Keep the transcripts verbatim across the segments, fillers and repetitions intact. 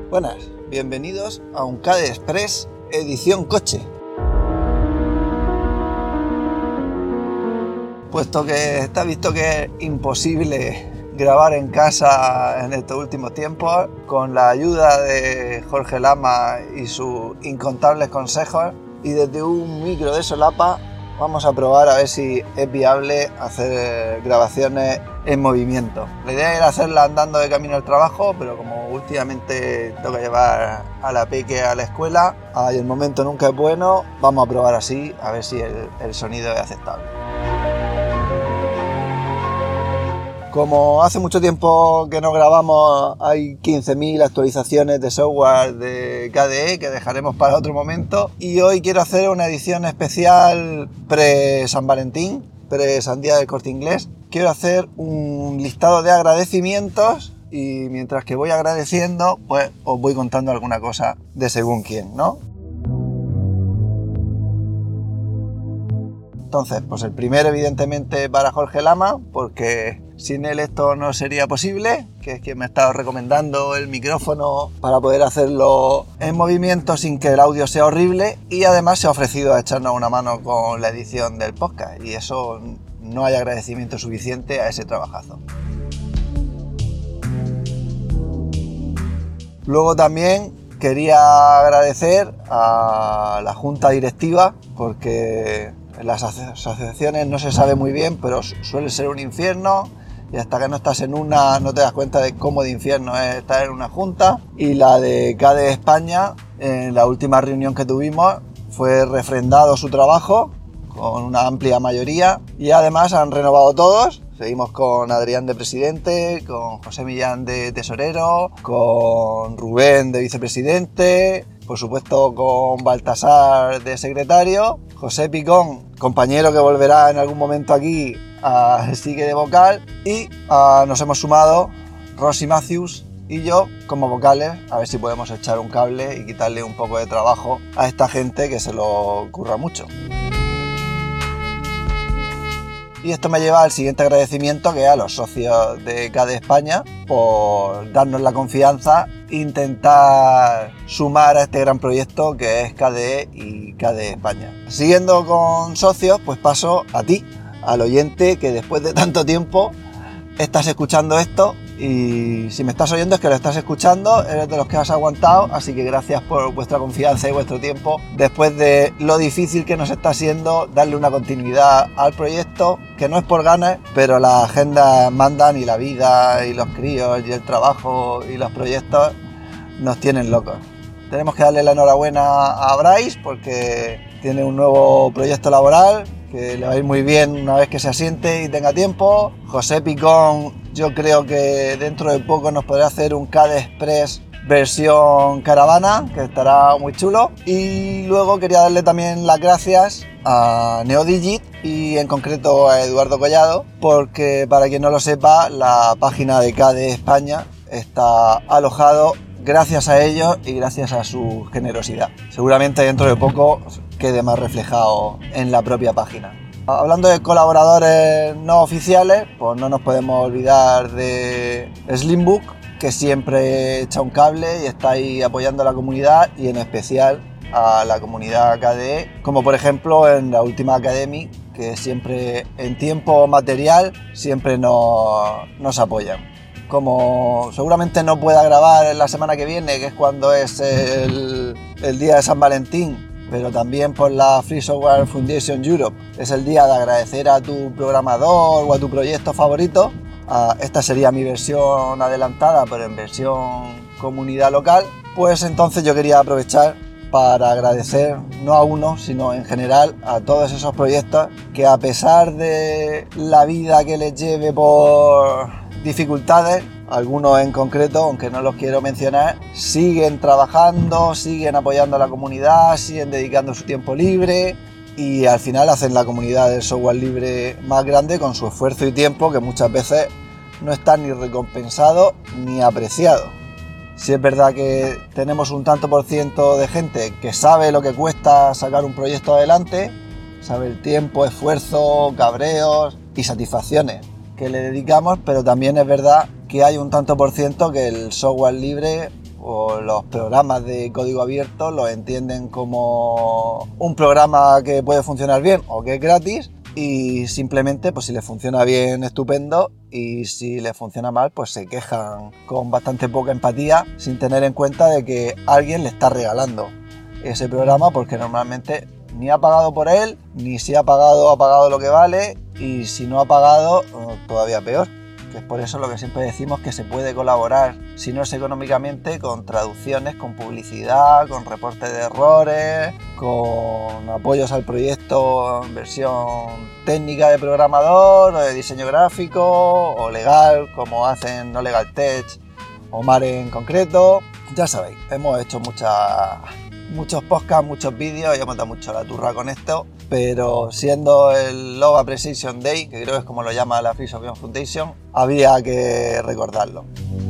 Buenas, bienvenidos a un K D Express edición coche. Puesto que está visto que es imposible grabar en casa en estos últimos tiempos, con la ayuda de Jorge Lama y sus incontables consejos, y desde un micro de solapa vamos a probar a ver si es viable hacer grabaciones en movimiento. La idea era hacerla andando de camino al trabajo, pero como últimamente tengo que llevar a la peque a la escuela y el momento nunca es bueno, vamos a probar así, a ver si el, el sonido es aceptable. Como hace mucho tiempo que no grabamos, hay quince mil actualizaciones de software de K D E que dejaremos para otro momento, y hoy quiero hacer una edición especial pre-San Valentín, pre-San Día del Corte Inglés. Quiero hacer un listado de agradecimientos y mientras que voy agradeciendo, pues os voy contando alguna cosa de según quién, ¿no? Entonces, pues el primero evidentemente para Jorge Lama, porque sin él esto no sería posible, que es quien me ha estado recomendando el micrófono para poder hacerlo en movimiento sin que el audio sea horrible, y además se ha ofrecido a echarnos una mano con la edición del podcast, y eso no hay agradecimiento suficiente a ese trabajazo. Luego también quería agradecer a la junta directiva, porque en las asociaciones no se sabe muy bien, pero suele ser un infierno, y hasta que no estás en una no te das cuenta de cómo de infierno es estar en una junta. Y la de K D E España, en la última reunión que tuvimos, fue refrendado su trabajo con una amplia mayoría, y además han renovado todos. Seguimos con Adrián de presidente, con José Millán de tesorero, con Rubén de vicepresidente, por supuesto con Baltasar de secretario, José Picón, compañero que volverá en algún momento aquí, uh, sigue de vocal, y uh, nos hemos sumado Rosy Matthews y yo como vocales, a ver si podemos echar un cable y quitarle un poco de trabajo a esta gente que se lo curra mucho. Y esto me lleva al siguiente agradecimiento, que es a los socios de K D E España por darnos la confianza e intentar sumar a este gran proyecto que es K D E y K D E España. Siguiendo con socios, pues paso a ti, al oyente que después de tanto tiempo estás escuchando esto, y si me estás oyendo es que lo estás escuchando, eres de los que has aguantado, así que gracias por vuestra confianza y vuestro tiempo después de lo difícil que nos está siendo darle una continuidad al proyecto, que no es por ganas, pero las agendas mandan, y la vida y los críos y el trabajo y los proyectos nos tienen locos. Tenemos que darle la enhorabuena a Bryce porque tiene un nuevo proyecto laboral que le va a ir muy bien una vez que se asiente y tenga tiempo. José Picón, yo creo que dentro de poco nos podrá hacer un K D E Express versión caravana, que estará muy chulo. Y luego quería darle también las gracias a Neodigit y en concreto a Eduardo Collado, porque para quien no lo sepa, la página de K D E España está alojado gracias a ellos y gracias a su generosidad. Seguramente dentro de poco quede más reflejado en la propia página. Hablando de colaboradores no oficiales, pues no nos podemos olvidar de Slimbook, que siempre echa un cable y está ahí apoyando a la comunidad, y en especial a la comunidad K D E, como por ejemplo en la última Academy, que siempre en tiempo material siempre nos, nos apoyan. Como seguramente no pueda grabar la semana que viene, que es cuando es el, el día de San Valentín, pero también por la Free Software Foundation Europe es el día de agradecer a tu programador o a tu proyecto favorito. Uh, esta sería mi versión adelantada, pero en versión comunidad local. Pues entonces yo quería aprovechar para agradecer, no a uno, sino en general a todos esos proyectos que, a pesar de la vida que les lleve por dificultades, algunos en concreto, aunque no los quiero mencionar, siguen trabajando, siguen apoyando a la comunidad, siguen dedicando su tiempo libre, y al final hacen la comunidad del software libre más grande con su esfuerzo y tiempo, que muchas veces no está ni recompensado ni apreciado. Si es verdad que tenemos un tanto por ciento de gente que sabe lo que cuesta sacar un proyecto adelante, sabe el tiempo, esfuerzo, cabreos y satisfacciones que le dedicamos, pero también es verdad que hay un tanto por ciento que el software libre o los programas de código abierto los entienden como un programa que puede funcionar bien o que es gratis, y simplemente pues si les funciona bien, estupendo, y si les funciona mal, pues se quejan con bastante poca empatía, sin tener en cuenta de que alguien le está regalando ese programa, porque normalmente ni ha pagado por él, ni si ha pagado ha pagado lo que vale, y si no ha pagado, todavía peor. Que es por eso lo que siempre decimos, que se puede colaborar, si no es económicamente, con traducciones, con publicidad, con reportes de errores, con apoyos al proyecto en versión técnica de programador, o de diseño gráfico, o legal, como hacen No Legal Tech o Mare en concreto. Ya sabéis, hemos hecho muchas... muchos podcasts, muchos vídeos, y hemos dado mucho la turra con esto, pero siendo el Love Appreciation Day, que creo que es como lo llama la Free Software Foundation, había que recordarlo.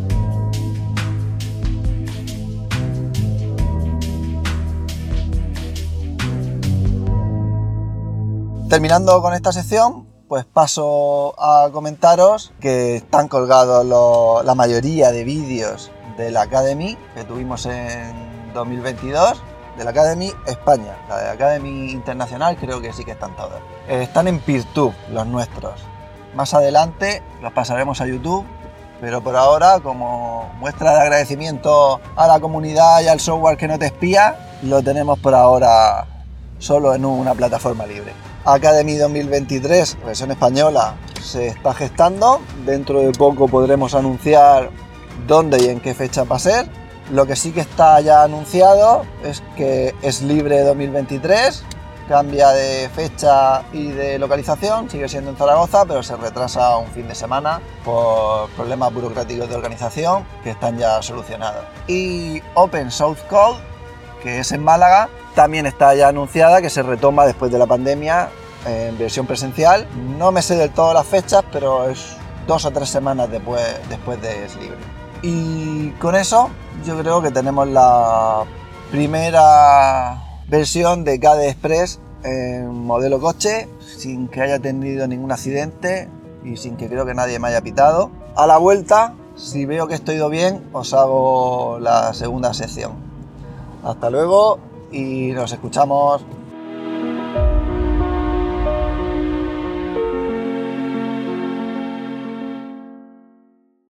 Terminando con esta sección, pues paso a comentaros que están colgados lo, la mayoría de vídeos de la Academy que tuvimos en dos mil veintidós, de la Academy España. La de la Academy Internacional creo que sí que están todos. Eh, están en Peertube los nuestros. Más adelante los pasaremos a YouTube, pero por ahora, como muestra de agradecimiento a la comunidad y al software que no te espía, lo tenemos por ahora solo en una plataforma libre. Academy dos mil veintitrés, versión española, se está gestando. Dentro de poco podremos anunciar dónde y en qué fecha va a ser. Lo que sí que está ya anunciado es que es libre dos mil veintitrés, cambia de fecha y de localización, sigue siendo en Zaragoza, pero se retrasa un fin de semana por problemas burocráticos de organización que están ya solucionados. Y Open South Code, que es en Málaga, también está ya anunciada, que se retoma después de la pandemia en versión presencial. No me sé del todo las fechas, pero es dos o tres semanas después, después de es libre. Y con eso yo creo que tenemos la primera versión de K D Express en modelo coche, sin que haya tenido ningún accidente y sin que creo que nadie me haya pitado. A la vuelta, si veo que esto ha ido bien, os hago la segunda sección. Hasta luego y nos escuchamos.